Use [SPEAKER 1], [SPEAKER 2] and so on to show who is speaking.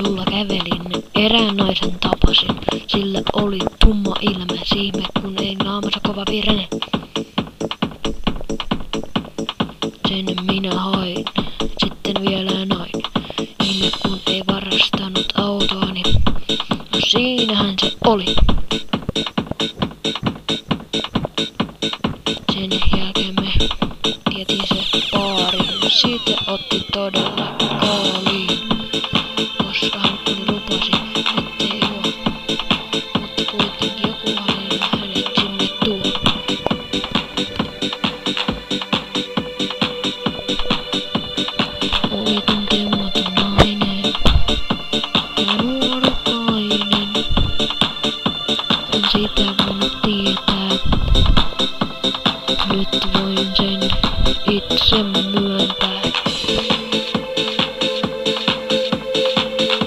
[SPEAKER 1] kadulla kävelin, erään naisen tapasin. Sillä oli tumma ilme, ihme kun ei naamansa kova virne. Sen minä hain, sitten vielä nain. Ihme kun ei varastanut autoani. No siinähän se oli. Sen jälkeen me vietiin se baariin. Siitä otti todella kaaliin. Koska hän lupasi, ettei juo. Mutta kuitenkin joku aina hänet sinne tuo. Oli tuntematon nainen ja nuorukainen. En sitä voinut tietää. Nyt voin sen itse myöntää.